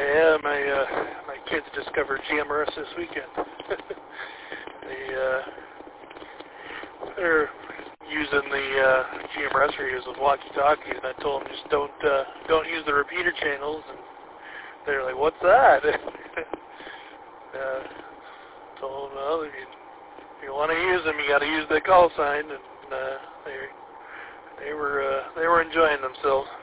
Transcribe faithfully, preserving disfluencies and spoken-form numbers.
Yeah, my uh, my kids discovered G M R S this weekend. they uh, they're using the uh, G M R S radios with walkie-talkies, and I told them just don't uh, don't use the repeater channels, and they're like, "What's that?" uh, told them, well, if you, if you want to use them, you got to use the call sign, and uh, they they were uh, they were enjoying themselves.